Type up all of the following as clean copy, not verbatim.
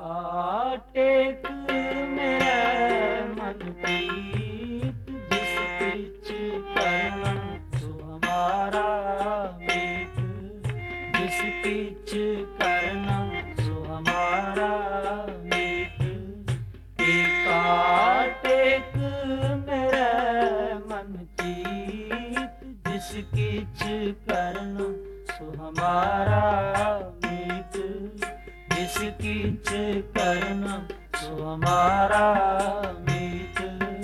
Take मेरे मन प्रीत जिस पिच करना सो हमारा मीत जिस पिच करना सो हमारा मीत एका टेक मेरे मन प्रीत जिस किच करना सो हमारा मीत जिस किच करना सो हमारा मीत।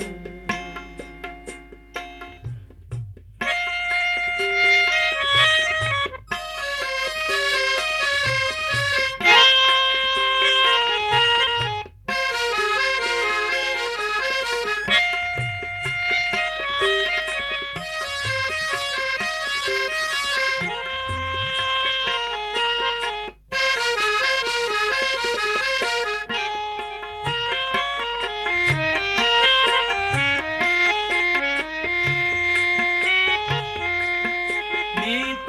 मीत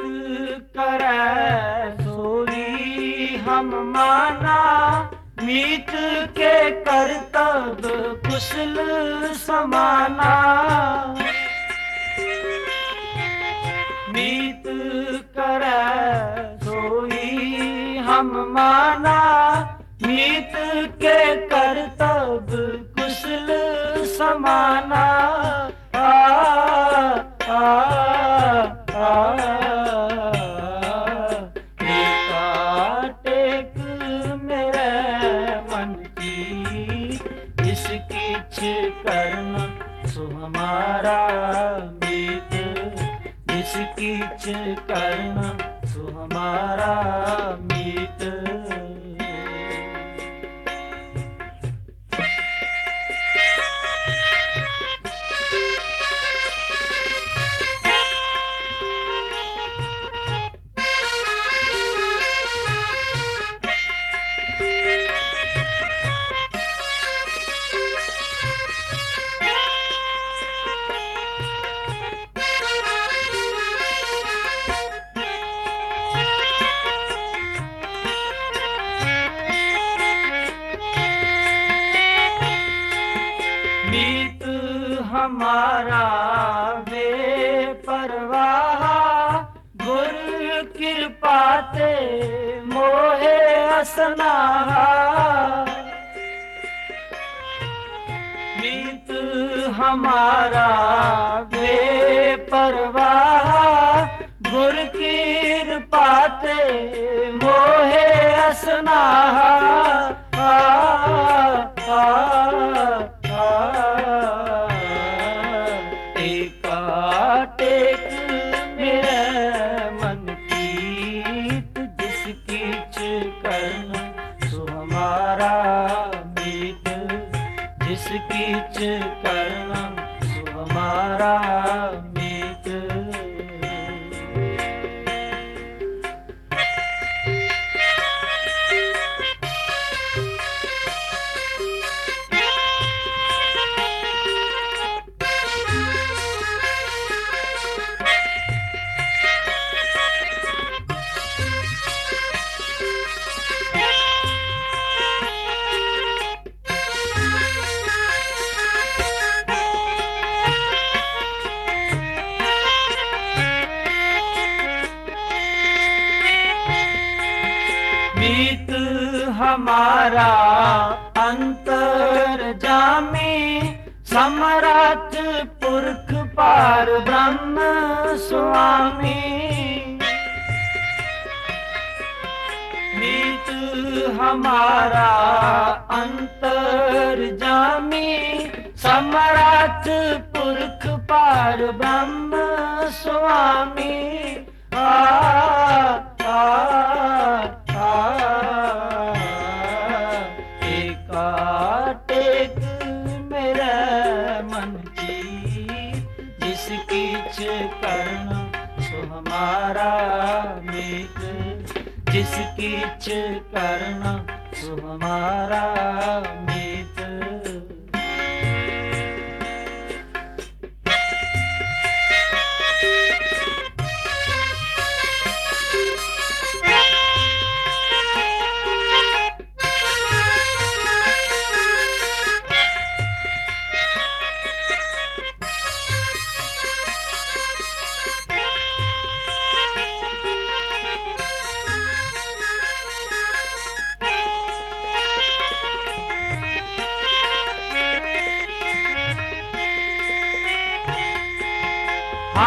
करे सोई हम माना मीत के करतब कुशल समाना मीत करे सोई हम माना मीत के करतब कुशल समाना टेक मेरे मन की जिस किच करना सो हमारा मीत जिस किच करना सो हमारा मीत। मीत हमारा बेपरवाह गुर कृपा ते मोहे असनाहा मीत हमारा बेपरवाह गुर कृपा ते मोहे असनाहा टेक मेरे मन प्रीत जिस किच करना सो हमारा मीत जिस किच करना सो हमारा मीत। मीत हमारा अंतर जामी समरथ पुरख पार ब्रह्म स्वामी मीत हमारा अंतर जामी समरथ पुरख पार ब्रह्म स्वामी टेक मेरे मन की जिस किच करना सो हमारा मीत जिस किच करना सो हमारा मीत।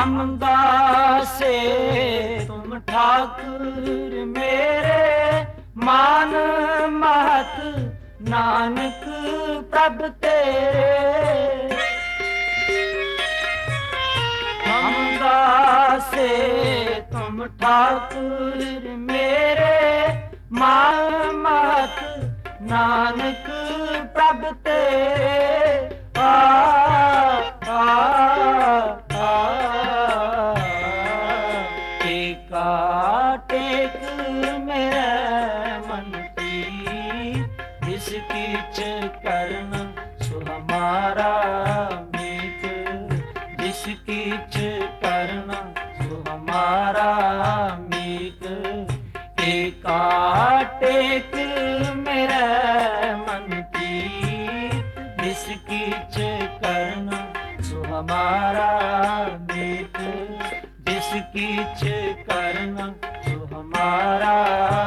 हम दासे तुम ठाकुर मेरे, मान महत नानक प्रभ तेरे। हम दासे तुम ठाकुर मेरे, मान महत नानक प्रभ तेरे। टेका टेक मेरे मन की, जिस किछ करना सो हमारा मीत। जिस किछ करना सो हमारा मीत। टेका टेक मेरे मन की, जिस किछ करना सो हमारा मीत। जिस किछ करना सो हमारा